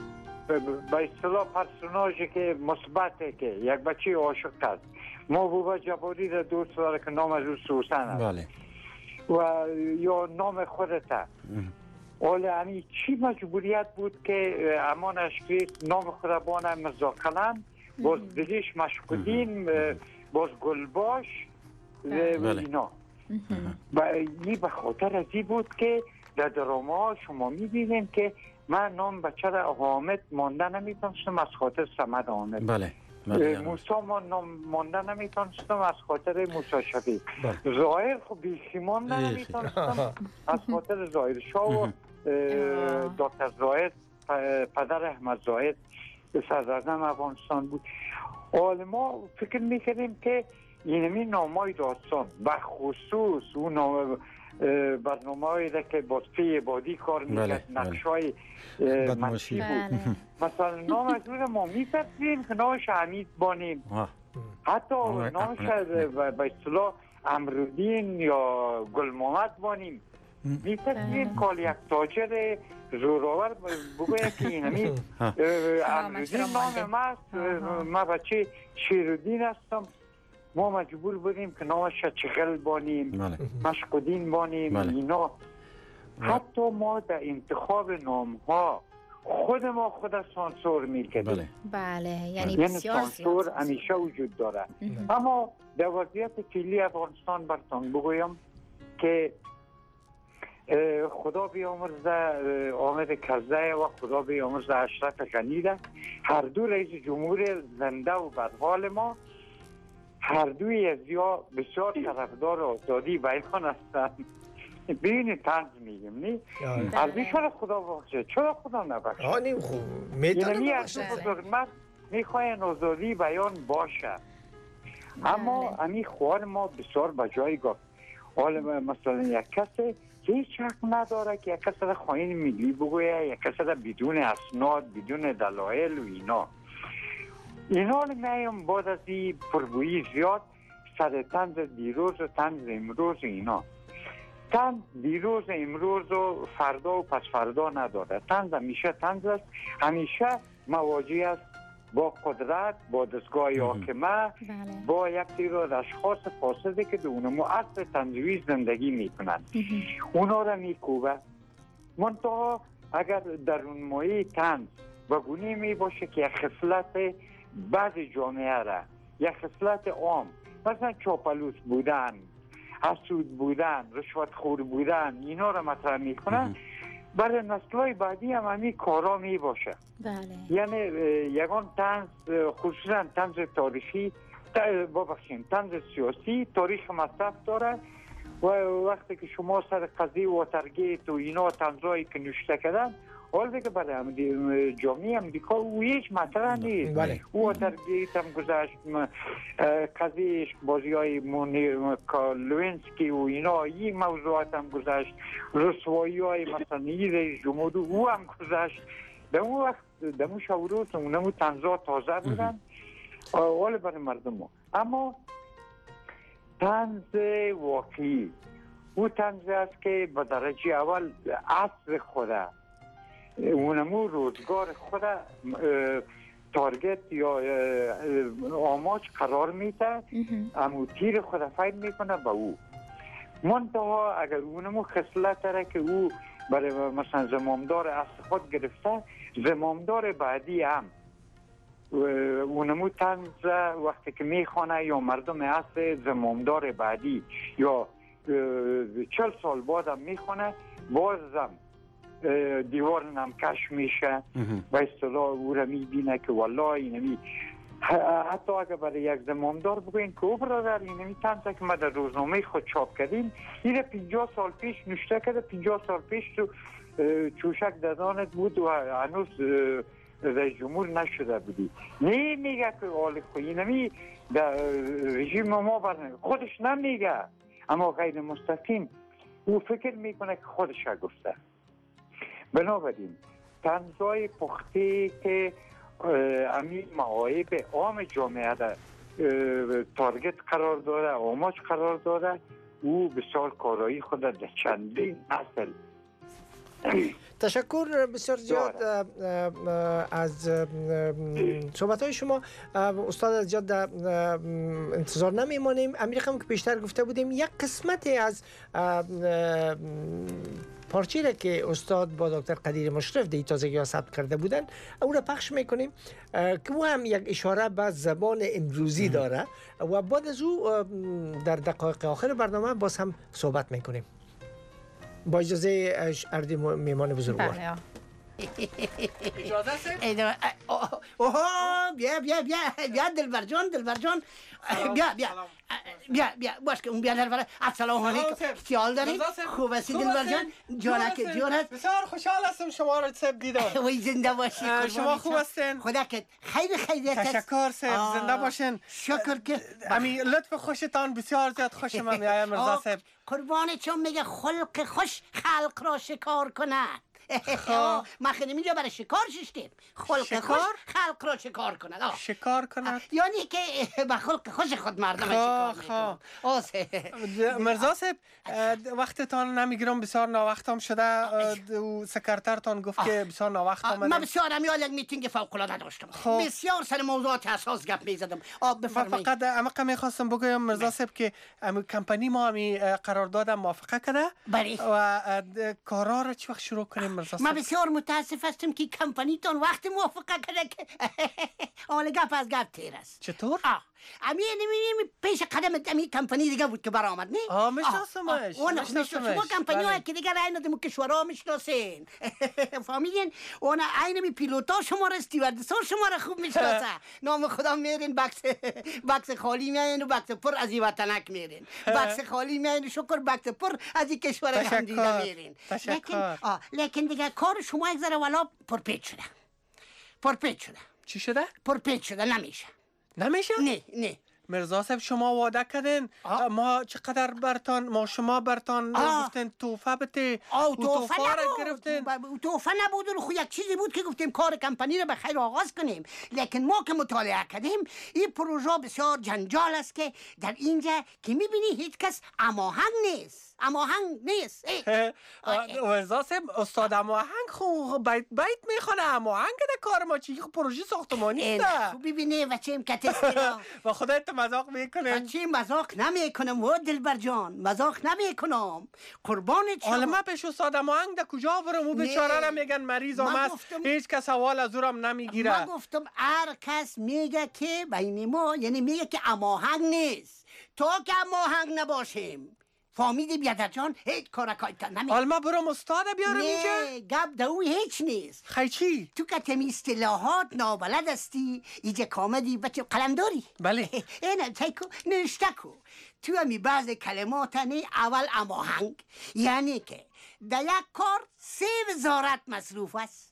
به اصطلاح پرسوناژی که مثبته که یک بچه عاشق است، محبوبه جباری را دوست داره که نام از او سوسن است، بله. و یا نام خودت. حالا همین چی مجبوریت بود که امان اشکری نام خود بانه مرزاقلم، باز دلیش مشکودین، باز گلباش و اینا. و این به خاطر ازی بود که در دراما شما میبینیم که من نام بچه را حامد مانده نمیتونستم از خاطر سمد حامد، بله. موسی ما مانده نمیتونستم از خاطر موسی شفیق، ظاهر خب بیخی مانده نمیتونستم از خاطر ظاهر شاه و دکتر زاهد پدر احمد زاهد صدراعظم افغانستان بود. حال ما فکر میکنیم که اینمی نامای داستان بخصوص اون نام برنامه هایی که با فی عبادی کار میکرد، نقش های منشی بود. مثلا نام از اون ما میپرسیم که نامش حمید بانیم، حتی نامش به اصطلاح امرالدین یا گل محمد بانیم. میپرسیم کال یک تاجر زوراور بگویم که اینمی امرالدین نام ما است، ما بچه شیرالدین هستم. ما مجبور بودیم که نامش چغل بانیم، مشکودین بانیم، اینا. حتی ما در انتخاب نام ها خود ما خود سانسور میکردیم. بله، یعنی یعنی سانسور همیشه وجود داره. اما در وضعیت فعلی افغانستان برتان بگویم که خدا بیامرزه آمد کرزه و خدا بیامرزه اشرف غنی ده، هر دو رئیس جمهور زنده و بدحال ما، هر دوی از یا بسیار طرفدار آزادی بیان هستند. ببینید طنز میگم نی؟ عربی چرا خدا بخشه؟ چرا خدا نبخشه؟ آه نیم خوب میتونه نبخشه. بزرگمت میخواین آزادی بیان باشه، اما امی خوار ما بسیار بجای گفت. حالا مثلا یک کسی هیچ حق نداره که یک کسی را خواهین ملی بگویه، یک کسی را بدون اسناد، بدون دلایل و اینا. اینا رو میایم بعد از این پرگویی زیاد سر طنز دیروز و طنز امروز اینا. طنز دیروز امروز و فردا و پس فردا نداره. طنز همیشه طنز است، همیشه مواجه است با قدرت، با دستگاه حاکمه، با یک سری اشخاص فاسده که اونمو اصل طنزوی زندگی میکنن، اونا را میکوبه. منتها اگر در اون مایه طنز و گونه می باشه که یک خصلت بعض جامعه را، یک خصلت عام، مثلا چاپلوس بودن، حسود بودن، رشوت خور بودن، اینا را مطرح میکنن، برای نسل‌های بعدی هم همین کارا می باشه. بله. یعنی یگان طنز، خصوصا طنز تاریخی، ببخشید طنز سیاسی تاریخ مصرف داره و وقتی که شما سر قضیه واترگیت و اینا طنزایی که نوشته کردن، حال دیگه برای جامعه امریکا او هیچ مطرح نیست. بله. او واترگیت هم گذشت، قضیه بازی های لوینسکی و اینا، این موضوعات هم گذشت، رسوایی های مثلا رئیس جمهور او هم گذشت. در اون وقت در اون شوروز اونمو طنزها تازه بودن حال برای مردم ها. اما طنز واقعی او طنز است که به درجه اول عصر خوده، اونمو روزگار خود تارگت یا آماج قرار میده، امو تیر خود فید میکنه به او. منتها اگر اونمو خصلت داره که او برای مثلا زمامدار اصل خود گرفته، زمامدار بعدی هم اونمو طنز وقتی که میخوانه یا مردم اصل زمامدار بعدی یا چل سال بعد هم میخوانه، بازم دیوار نمکش میشه و اصطلاح او را میبینه که والله اینمی. حتی اگر برای یک زمامدار بگوین که او برادر اینمی طنزه که ما در روزنامه خود چاپ کردیم، این پنجاه سال پیش نوشته کرده، پنجاه سال پیش تو چوشک ددانت بود و هنوز رئیس جمهور نشده بودی. نه میگه که آل خویی نمی در رژیم ما برنه خودش نمیگه، اما غیر مستقیم او فکر میکنه که خودش گفته. بنابراین طنزهای پخته که امین معایب عام جامعه در تارگت قرار داره، آماج قرار داره، او بسیار کارایی خود در چندین نسل. تشکر بسیار زیاد از صحبت های شما استاد. از زیاد انتظار نمیمانیم. امیر خانم که بیشتر گفته بودیم یک قسمتی از پارچی را که استاد با دکتر قدیر مشرف دی تازگی ها ثبت کرده بودن او را پخش میکنیم که او هم یک اشاره به زبان امروزی داره و بعد از او در دقایق آخر برنامه باز هم صحبت میکنیم. با اجازه اردی میمان بزرگوار. اجازه سه؟ اوه بیا بیا بیا بیا دلبر جان دلبر جان بیا بیا بیا بیا باش که اون بیا دلبر. السلام علیکم. خیال داری؟ خوب هستی دلبر جان؟ جانک جانت. بسیار خوشحال هستم شما را سب دیدم. وای زنده باشی. شما خوب هستین؟ خدا که خیر خیریت است. تشکر سب زنده باشین. شکر که امی لطف خوشتان بسیار زیاد خوشم میآید مرزا صاحب. قربان چون میگه خلق خوش خلق را شکار کند. ما خیلی اینجا برای شکار ششتیم. خلق خوش خلق را شکار کند. شکار کند یعنی که به خلق خوش خود مردم شکار میکند. مرزا صاحب وقتتان نمیگیرم، بسیار ناوقتم شده. سکرترتان گفت که بسیار ناوقت آمدم. من بسیار امیال یک میتینگ فوق العاده داشتم. بسیار سر موضوعات حساس گپ میزدم. بفرمایید. فقط امقا میخواستم بگویم مرزا صاحب که کمپانی ما همی قرارداد موافقه کرده و کارا را چه وقت شروع کنیم؟ من بسیار متاسف هستم که کمپانی تان وقت موافقه کرده که حالا گپ از گپ تیر است. چطور؟ امی نمی‌بینی پیش قدم امی کمپانی دیگه بود که برآمد نه؟ آه میشناسمش. اون شما کمپانی های که دیگه عین دم کشورها میشناسین. فهمیدین؟ اون عین می پیلوتا شما را استیوردسا شما را خوب میشناسه. نام خدا میرین بکس بکس خالی میاین و بکس پر از وطنک میرین. بکس خالی میاین شکر بکس پر از کشور همدیگه میرین. لیکن لیکن دیگه کار شما یک ذره والا پرپیچ شده. پرپیچ شده. چی شده؟ پرپیچ شده نمیشه. نمیشه؟ نه نه. مرزا صاحب شما وعده کردین ما چقدر برتان ما شما برتان گفتین توفه بده و توفه را گرفتین. توفه نبود و خو یک چیزی بود که گفتیم کار کمپانی را به خیر آغاز کنیم. لیکن ما که مطالعه کردیم این پروژه بسیار جنجال است که در اینجا که میبینی هیچ کس هماهنگ نیست. هماهنگ نیست. مرزا صاحب استاد هماهنگ خو بیت بیت میخونه هماهنگ در کار ما چی پروژه ساختمانی است. خب ببینی و چه امکاناتی با خودت مذاق میکنم. چی مذاق نمیکنم و دلبر جان مذاق نمیکنم قربان چه. حالا ما پیش استاد هماهنگ در کجا برم؟ او بیچاره را میگن مریض است، هیچ کس حوال از اورم نمیگیره. من گفتم هر کس میگه که بین ما یعنی میگه که هماهنگ نیست. تو که هماهنگ نباشیم فهمیدی بیادر جان هیچ کار کایتن نمی. حالا ما برم استاد بیارم اینجا؟ نه گپ دو هیچ نیست. خی چی؟ تو که تمی اصطلاحات نابلد هستی اینجا کامدی بچه قلم داری؟ بله. اینه تایکو نوشته کو تو همی بعض کلمات نه اول هماهنگ یعنی که در یک کار سه وزارت مصروف است.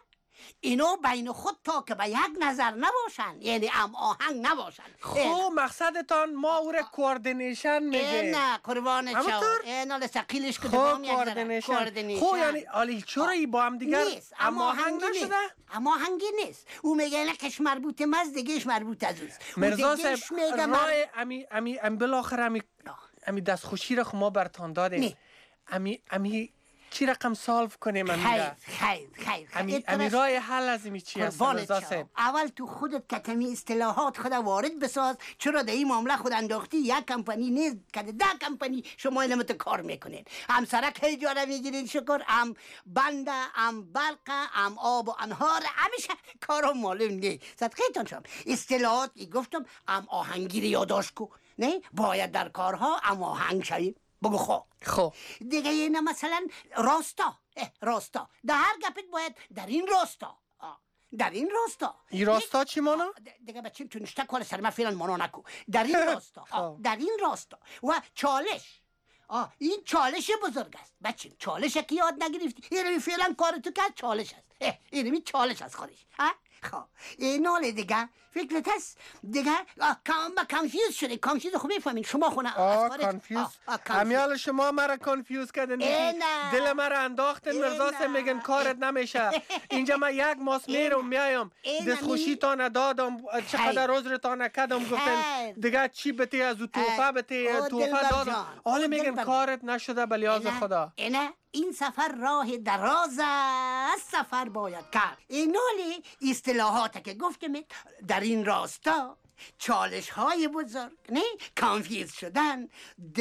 اینو بین خود تا که به یک نظر نباشن یعنی هم آهنگ نباشن. خب مقصدتان ما او را کوردینیشن میگه. نه قربان چاو اینا لسقیلش که دوام یک ذره کوردینیشن. خب یعنی آلی چرا ای با هم دیگر هم آهنگ نشده؟ هم آهنگی نیست. او میگه نه کش مربوط مز دیگهش مربوط از اوست. مرزا صاحب رای امی امی ام بالاخره امی امی دستخوشی را ما برتان دادیم. امی امی چی رقم سالو کنیم خیر خیر خیر امی, امی رای حل از امی چی هست؟ اول تو خودت کتمی اصطلاحات خود وارد بساز. چرا در این معامله خود انداختی یک کمپانی نیست که ده کمپانی شما علمت کار میکنین. هم سرک اجاره میگیرین شکر، هم بنده، هم برق، هم آب و انهار، همیشه کارو معلوم نیست. صدقیتون شم اصطلاحات ای گفتم هم آهنگی رو یادداشت کو. نه باید در کارها هم آهنگ شویم. بگو خو خو دیگه اینه مثلا راستا راستا در هر گپت باید در این راستا در این راستا این راستا چی مانا؟ دیگه بچه تو نشته کار سر من فیلن مانا نکو. در این راستا در این راستا و چالش آه این چالش بزرگ است بچه. چالش که یاد نگرفتی اینمی فعلا کار تو که چالش است. اینمی چالش است خودش. خب این حال دیگه فکرت هست دیگه کام با کانفیوز شده. کانفیوز خوب میفهمین شما خونه آه کانفیوز امیال شما مرا کانفیوز کردن. دل مرا انداختن. مرزا سه میگن کارت نمیشه. اینجا من یک ماس میرم میایم دست خوشی تا ندادم چقدر عذر تا نکردم گفتن دیگه چی بتی از توفه بتی توفه دادم حالا میگن کارت نشده بلیاز خدا. اینه این سفر راه دراز است سفر باید کرد. این نولی اصطلاحات که گفتم در این راستا چالش های بزرگ نه کانفیوز شدن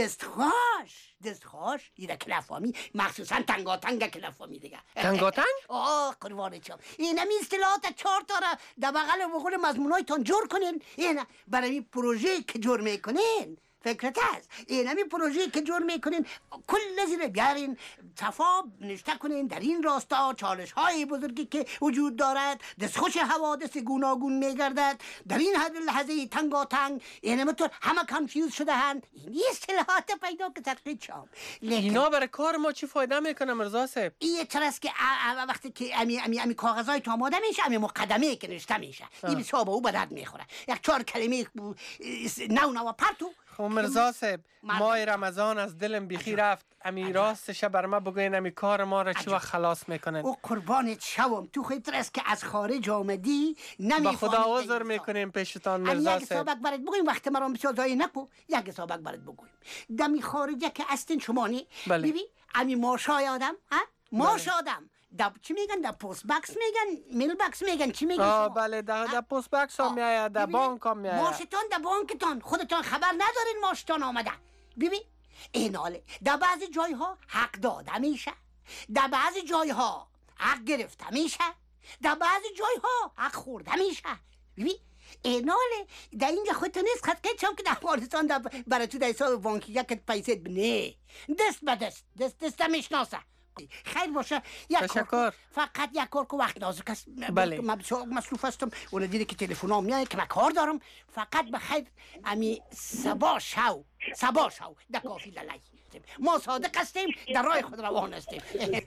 دستخواش دستخواش ایره کلفامی مخصوصا تنگاتنگ کلفامی دیگه. تنگاتنگ؟ آه قربانت شم. این هم اصطلاحات چهار تا را در بغل و بغل مضمونایتان جور کنین. این برای این پروژه که جور میکنین فکرت هست. این همی پروژه که جور میکنین کل زیر بیارین صفا نشته کنین در این راستا چالش های بزرگی که وجود دارد دستخوش حوادث گوناگون میگردد در این حد لحظه تنگاتنگ. این همی طور همه کانفیوز شده هن. این اصطلاحات پیدا که ترقید شام. اینا برای کار ما چی فایده میکنه مرزا صاحب؟ این ترس که وقتی که امی امی امی کاغذای تو آماده میشه امی مقدمه که نشته میشه این حساب او به درد میخوره. یک چهار کلمه نو نو پرتو. خب مرزا صاحب ماه رمضان از دلم بیخی رفت. امی راستش بر ما بگوین امی کار ما را چی وقت خلاص میکنن؟ او قربانت شوم تو خیلی ترس که از خارج آمدی نمیفهمی. با خدا عذر میکنیم پیشتان مرزا صاحب. یک حساب اکبرت بگویم وقت مرا بسیار ضایع نکو. یک حساب اکبرت بگویم دمی خارجه که استین شما نی بله. ببین امی ماشای آدم ها ماش آدم دب چی میگن در پست باکس میگن میل باکس میگن چی میگن آه بله در در پست باکس هم میآید در بانک هم میآید. ماشتان در بانکتان خودتان خبر ندارین ماشتان آمده. ببین این حاله در بعضی جای ها حق داده میشه در بعضی جای ها حق گرفته میشه در بعضی جای ها حق خورده میشه. ببین این حاله در اینجا خودتان نیست خط که چون که در افغانستان برای تو در حساب بانکی یک پیسه نه دست به دست دست دست میشناسه. خیر باشه یک تشکر. فقط یک کار که وقت نازک است. بله. من بسیار مصروف هستم. اون دیده که تلفن ها میاد که من کار دارم. فقط به خیر امی سبا شو سبا شو در کافی للی ما صادق هستیم در راه خود روان هستیم.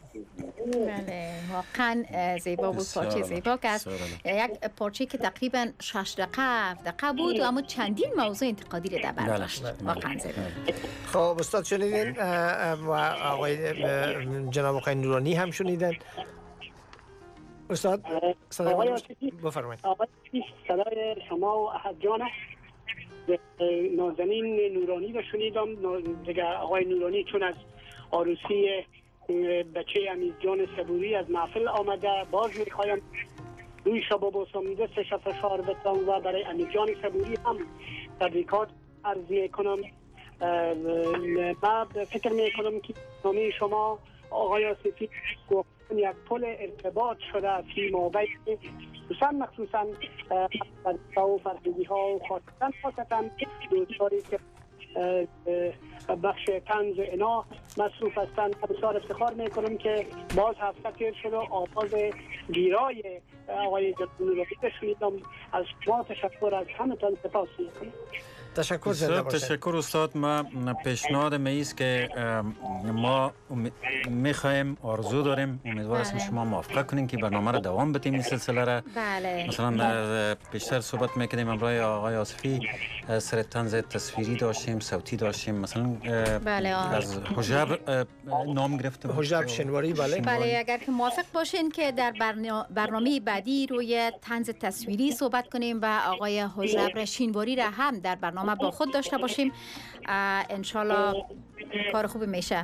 بله واقعا زیبا بود. پارچه زیبا که است. یک پارچه که تقریبا شش دقیقه هفت دقیقه بود و اما چندین موضوع انتقادی رو در بر داشت. واقعا زیبا. خب استاد شنیدین و آقای جناب آقای نورانی هم شنیدن. استاد صدای بفرمایید. صدای شما و احد جان نازنین نورانی رو شنیدم. دیگه آقای نورانی چون از عروسی بچه امیز جان صبوری از محفل آمده باز میخوایم روی شب باسم دستش فشار بتم و برای امیز جان صبوری هم تبریکات عرض میکنم. من فکر میکنم که نامی شما آقای سفید یک پل ارتباط شده فی مابین خصوصا مخصوصا و فرهنگی ها و خاصتا خاصتا دوستاری که بخش طنز اینا مصروف هستند. بسیار افتخار میکنم که باز هفته تیر شده آغاز گیرای آقای جنوبی شنیدم. از شما تشکر از همتان سپاس میکنم. تشکر زنده باشید. تشکر استاد. ما پیشنهاد می است که ما میخوایم آرزو داریم امیدوار هستیم شما موافقت کنین که برنامه را دوام بدیم این سلسله را. بله. مثلا بیشتر صحبت میکنیم امروز آقای آصفی سر طنز تصویری داشتیم صوتی داشتیم مثلا بله از حجب نام گرفتیم حجب شنواری. بله بله اگر که موافق باشین که در برنامه بعدی روی طنز تصویری صحبت کنیم و آقای حجب شنواری را هم در برنامه ما با خود داشته باشیم انشالله کار خوبی میشه.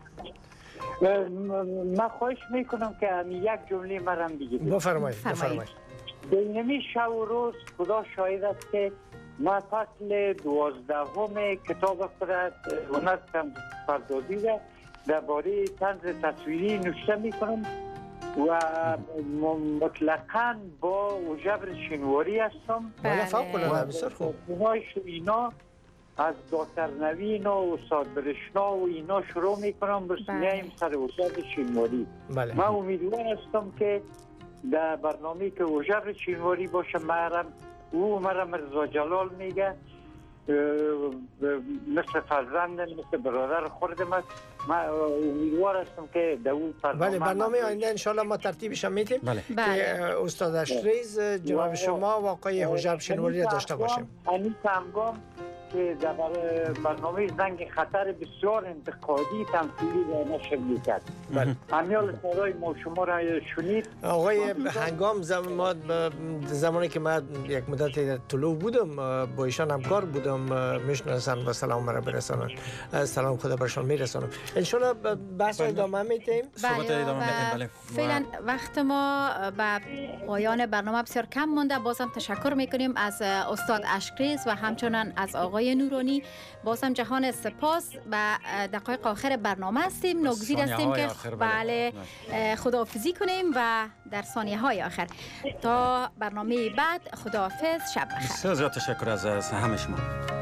من خواهش میکنم که یک جمله مرم بگید. بفرمایید بفرمایید. بینمی شب و روز خدا شاهد است که ما فصل دوازدهم کتاب خودت هنر طنز پردازی را درباره طنز تصویری نوشته میکنم و مطلقاً با جبر شنواری هستم. بله فوق العاده بسیار خوب. اینا از دکتر نوین و استاد برشنا و اینا شروع میکنم بس میایم سر جبر شنواری. بله. من امیدوار هستم که در برنامه که جبر شنواری باشه مرم او مرا مرزا جلال میگه مثل فرزند مثل برادر خوردم است. من امیدوار هستم که در اون برنامه بله برنامه آینده انشالله ما ترتیبش هم میتیم بله. که استاد اشریز جناب شما و آقای حجاب شنواری را داشته باشیم. این همگام که در برنامه زنگ خطر بسیار انتقادی تمثیلی و نشر میکرد. بله. امیال صدای ما شما را شنید. آقای هنگام زمان ما زمانی که من یک مدت در طلوع بودم با ایشان همکار بودم میشناسن و سلام مرا برسانن. سلام خدا برشان میرسانم. انشالله بحث ادامه میتیم. بله فعلا وقت ما به پایان برنامه بسیار کم مونده. بازم تشکر میکنیم از استاد اشکریز و همچنان از آقای نورانی. بازم جهان سپاس. و دقایق آخر برنامه هستیم. ناگزیر هستیم که بله خداحافظی کنیم و در ثانیه های آخر تا برنامه بعد خداحافظ، شب بخیر. بسیار زیاد تشکر از همه شما.